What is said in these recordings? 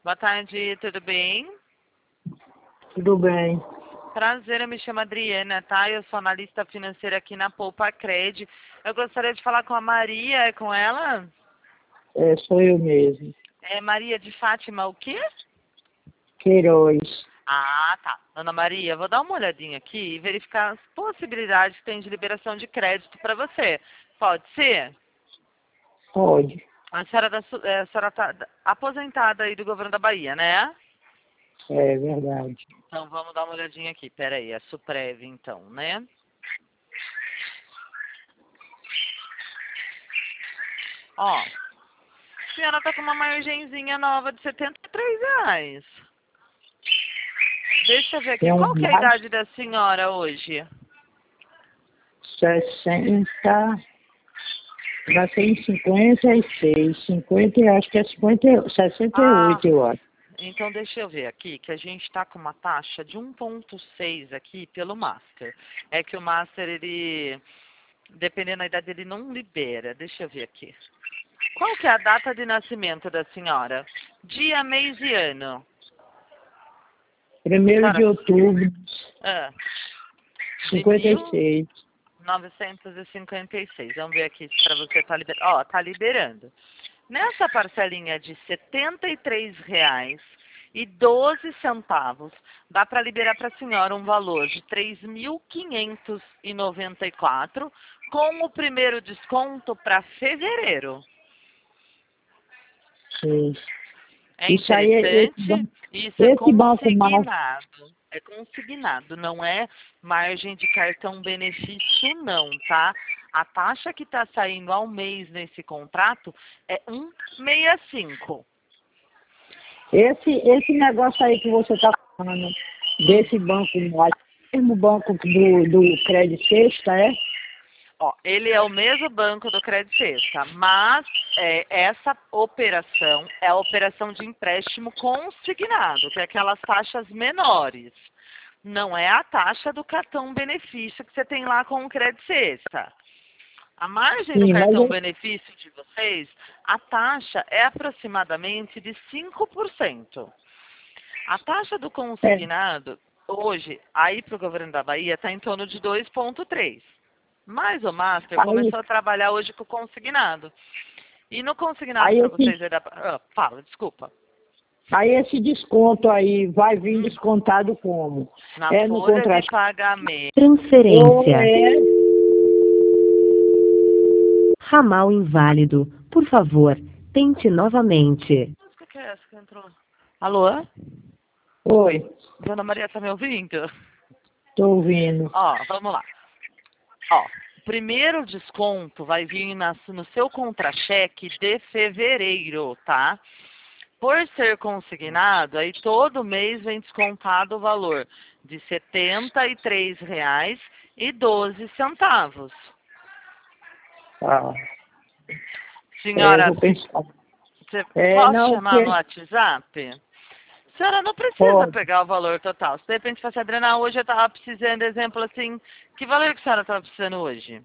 Boa tarde, tudo bem? Tudo bem. Prazer, eu me chamo Adriana, tá? Eu sou analista financeira aqui na Poupa Cred. Eu gostaria de falar com a Maria, é com ela? Sou eu mesmo. É Maria de Fátima, o quê? Queiroz. Ah, tá. Ana Maria, vou dar uma olhadinha aqui e verificar as possibilidades que tem de liberação de crédito para você. Pode ser? Pode. A senhora está aposentada aí do governo da Bahia, né? É verdade. Então vamos dar uma olhadinha aqui. Pera aí, é Suprev então, né? Ó, a senhora tá com uma margenzinha nova de R$ 73. Deixa eu ver aqui, Tem um qual que é a idade da senhora hoje? 60, vai ser em 56. 50, acho que é 50, 68, eu acho. Então deixa eu ver aqui, que a gente está com uma taxa de 1,6 aqui pelo Master. É que o Master, ele, dependendo da idade, ele não libera. Deixa eu ver aqui. Qual que é a data de nascimento da senhora? Dia, mês e ano. 1º de outubro, Ah, de 56. 1956. Vamos ver aqui para você tá liberando. Ó, tá liberando. Nessa parcelinha de R$ 73,12, dá para liberar para a senhora um valor de R$ 3.594 com o primeiro desconto para fevereiro. Sim. É Isso aí, interessante? Isso é esse banco mais. consignado. É consignado, não é margem de cartão benefício não, tá? A taxa que está saindo ao mês nesse contrato é 1,65. Esse negócio aí que você está falando, desse banco mais, mesmo banco do Crédito Sexta, é? Ó, ele é o mesmo banco do Credit Sexta, mas essa operação é a operação de empréstimo consignado, que é aquelas taxas menores. Não é a taxa do cartão benefício que você tem lá com o Credit Sexta. A margem do Sim, mas cartão benefício de vocês, a taxa é aproximadamente de 5%. A taxa do consignado, hoje, aí para o governo da Bahia, está em torno de 2,3%. Mas o Master começou a trabalhar hoje com o consignado. E no consignado para vocês... fala, desculpa. Aí esse desconto aí vai vir descontado como? Na No folha contrato. de pagamento. Transferência. Ramal inválido. Por favor, tente novamente. O que é essa que entrou? Alô? Oi, Dona Maria, tá me ouvindo? tô ouvindo. Ó, vamos lá. Ó, o primeiro desconto vai vir no seu contra-cheque de fevereiro, tá? Por ser consignado, aí todo mês vem descontado o valor de R$ 73,12. Tá. Senhora, Vou pensar. posso Não, chamar no WhatsApp? Senhora, não precisa pode. pegar o valor total. Se de repente fosse, Adriana, hoje eu estava precisando, exemplo assim, que valor que a senhora estava precisando hoje?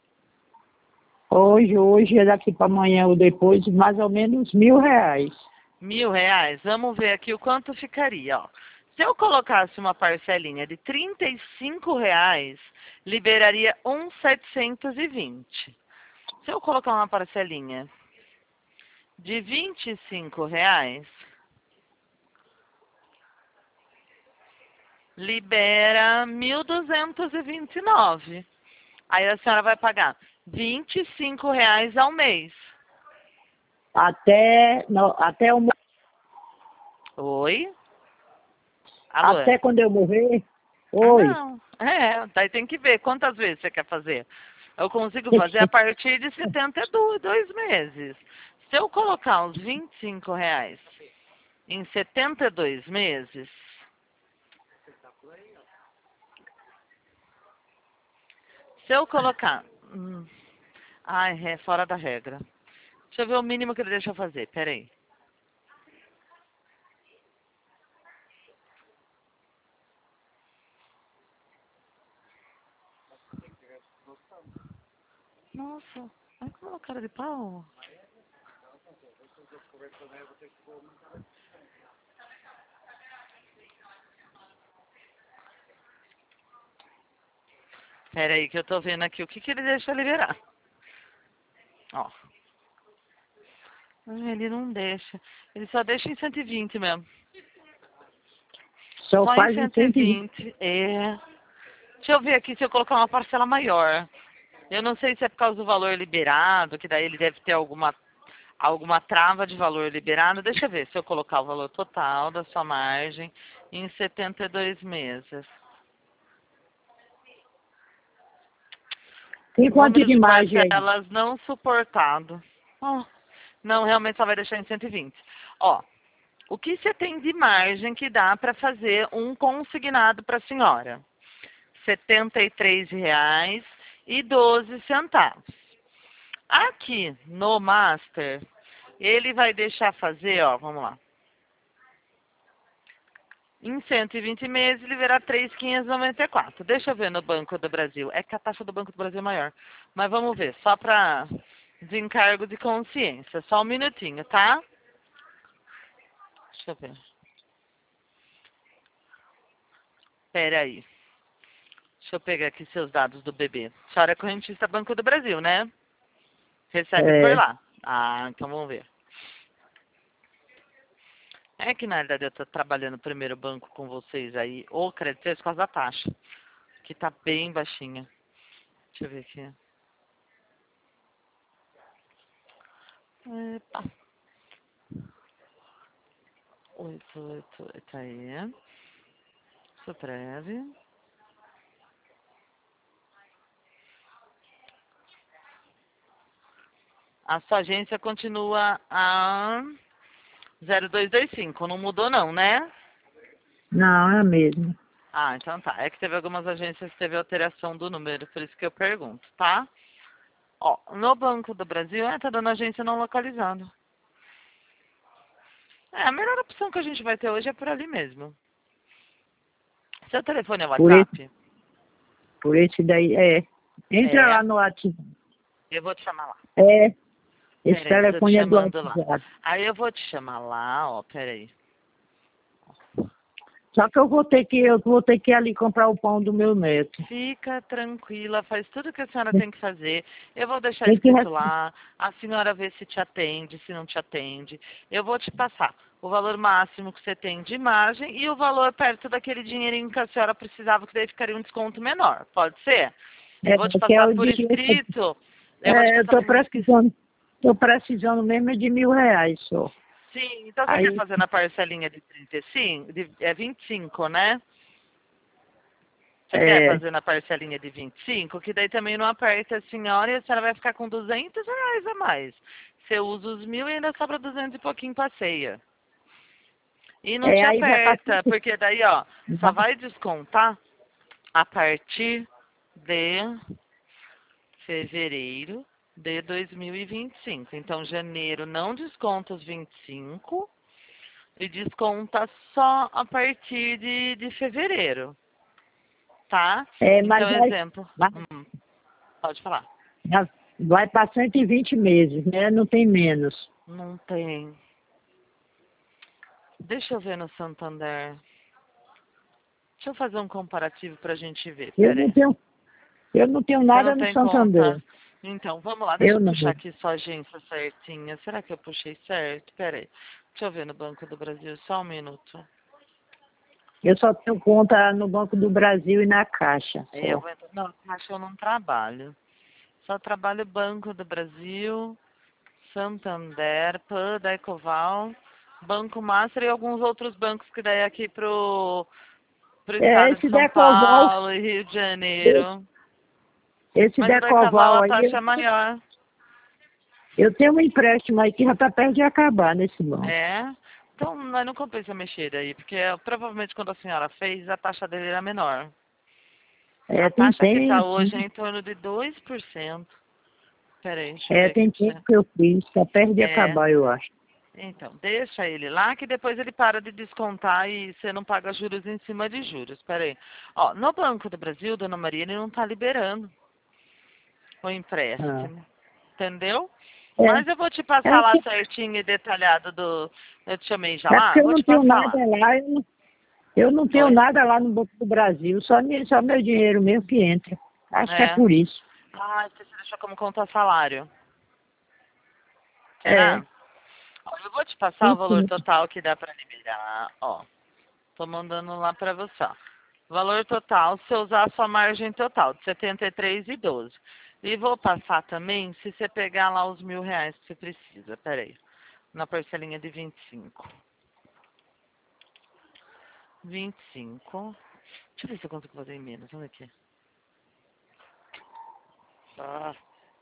Hoje é daqui para amanhã ou depois, mais ou menos R$ 1.000. R$ 1.000? Vamos ver aqui o quanto ficaria, ó. Se eu colocasse uma parcelinha de R$ 35, liberaria 1.720. Se eu colocar uma parcelinha de R$ 25, libera 1.229. Aí a senhora vai pagar R$ 25 ao mês. Até o Oi? Alô? Até quando eu morrer? Ah, Oi. não. Daí tem que ver quantas vezes você quer fazer. Eu consigo fazer a partir de 72 meses. Se eu colocar uns R$ 25 em 72 meses, se eu colocar... ai, é fora da regra. Deixa eu ver o mínimo que ele deixa eu fazer. Peraí. Nossa, olha como é cara de pau. Pera aí que eu tô vendo aqui o que ele deixa liberar. Ó. Ele não deixa. Ele só deixa em 120 mesmo. Só Só em faz em 120. 120. É. Deixa eu ver aqui se eu colocar uma parcela maior. Eu não sei se é por causa do valor liberado, que daí ele deve ter alguma trava de valor liberado. Deixa eu ver se eu colocar o valor total da sua margem em 72 meses. Tem quanto Número de de margem aí? parcelas não suportado. Ó, não, realmente só vai deixar em 120. Ó, o que você tem de margem que dá para fazer um consignado para a senhora? R$ 73,12. Aqui no Master, ele vai deixar fazer, ó, vamos lá. Em 120 meses, ele verá 3.594. Deixa eu ver no Banco do Brasil. É que a taxa do Banco do Brasil é maior. Mas vamos ver, só para desencargo de consciência. Só um minutinho, tá? Deixa eu ver. Pera aí. Deixa eu pegar aqui seus dados do bebê. A senhora é correntista Banco do Brasil, né? Recebe por É, lá. Ah, então vamos ver. É que na verdade eu tô trabalhando no primeiro banco com vocês aí, ou Credit Suisse, por causa da taxa, que tá bem baixinha. Deixa eu ver aqui. Epa. 888 aí. Supreve. A sua agência continua a 0225, não mudou não, né? não, é a mesma. Ah, então tá. É que teve algumas agências que teve alteração do número, por isso que eu pergunto, tá? Ó, no Banco do Brasil, tá dando agência não localizada. É, a melhor opção que a gente vai ter hoje é por ali mesmo. Seu telefone é Por esse, WhatsApp? por esse daí, é. Entra É. lá no WhatsApp. Eu vou te chamar lá. É, esse Peraí, tô te telefone é do chamando lá. WhatsApp. Aí eu vou te chamar lá, ó, peraí. Só que eu vou ter que ir ali comprar o pão do meu neto. Fica tranquila, faz tudo que a senhora tem que fazer. Eu vou deixar Tem que escrito lá, a senhora vê se te atende, se não te atende. Eu vou te passar o valor máximo que você tem de margem e o valor perto daquele dinheirinho que a senhora precisava, que daí ficaria um desconto menor. Pode ser? Eu vou te que é passar o por dinheiro. escrito. Eu vou te É, eu passar por escrito. tô precisando mesmo é de R$ 1.000 só. Sim, então você quer Aí, fazer na parcelinha de 35? É 25, né? Você quer é, fazer na parcelinha de 25? Que daí também não aperta a senhora e a senhora vai ficar com R$ 200 a mais. Você usa os 1.000 e ainda sobra 200 e pouquinho pra ceia. E não te aí vai aperta, porque daí, ó, só vai descontar a partir de fevereiro de 2025. Então, janeiro não desconta os 25 e desconta só a partir de fevereiro, tá? mas Então, exemplo. vai, Pode falar. vai para 120 meses, né? Não tem menos. Não tem. Deixa eu ver no Santander. Deixa eu fazer um comparativo pra gente ver. Eu Pera não aí. tenho, eu não tenho Você nada não no tem Santander. conta? Então, vamos lá. Deixa Eu eu não. puxar aqui sua agência certinha. Será que eu puxei certo? Pera aí. Deixa eu ver no Banco do Brasil. Só um minuto. Eu só tenho conta no Banco do Brasil e na Caixa. Eu Só. vou entrar. Não, acho que eu não trabalho. Só trabalho Banco do Brasil, Santander, PAN, da Ecoval, Banco Master e alguns outros bancos que daí é aqui pro estado de Esse São Decoval, Paulo e Rio de Janeiro. esse Mas o da Ecoval Decoval a aí, taxa é maior. eu tenho um empréstimo aí que já está perto de acabar nesse banco. É? Então, mas não compensa mexer aí, porque provavelmente quando a senhora fez, a taxa dele era menor. É, A taxa que está tem, hoje é em torno de 2%. Peraí, deixa eu ver aqui tem pra tempo você. que eu fiz, está perto de É, acabar, eu acho. então, deixa ele lá que depois ele para de descontar e você não paga juros em cima de juros. Peraí. Ó, no Banco do Brasil, Dona Maria, ele não está liberando o Ah. empréstimo. Entendeu? Mas eu É, vou te passar é, lá que- certinho e detalhado do. Eu te chamei já é lá? porque Eu eu vou não te tenho passar nada lá. lá, eu não tenho Oi? nada lá no Banco do Brasil, só meu dinheiro mesmo que entra. Acho que é por isso. Ah, você deixou como conta salário. É. Será? Ó, eu vou te passar o valor Sim. total que dá pra liberar. Ó, tô mandando lá pra você, ó. Valor total, se eu usar a sua margem total, de 73,12. E vou passar também, se você pegar lá os R$ 1.000 que você precisa. Pera aí. Na parcelinha de 25. 25. Deixa eu ver se eu consigo fazer em menos. Vamos aqui. Ah.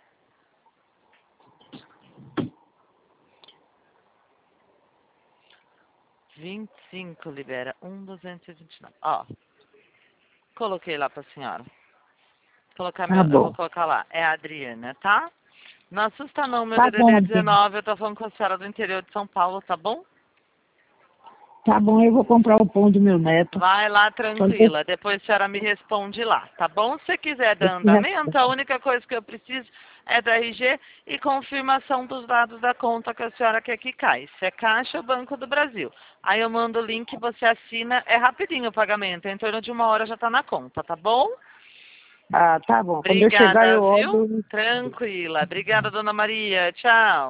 R$ 25 libera 1.229. Ó, coloquei lá pra senhora. Tá Eu vou bom. colocar lá. É a Adriana, tá? Não assusta não, meu Tá bom, DDD Adriana. 19. Eu tô falando com a senhora do interior de São Paulo, tá bom? Tá bom, eu vou comprar o pão do meu neto. Vai lá Quando tranquila. Depois a senhora me responde lá, tá bom? Se você quiser dar andamento, a única coisa que eu preciso é da RG e confirmação dos dados da conta que a senhora quer que caia. Se é Caixa ou Banco do Brasil. Aí eu mando o link, você assina. É rapidinho o pagamento. Em torno de 1 hora já tá na conta, tá bom? Ah, tá bom. Quando eu chegar, Obrigada, eu viu? olho. Tranquila. Obrigada, dona Maria. Tchau.